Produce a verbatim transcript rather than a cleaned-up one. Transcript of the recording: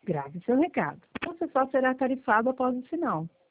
Grave seu recado. Você só será tarifado após o sinal.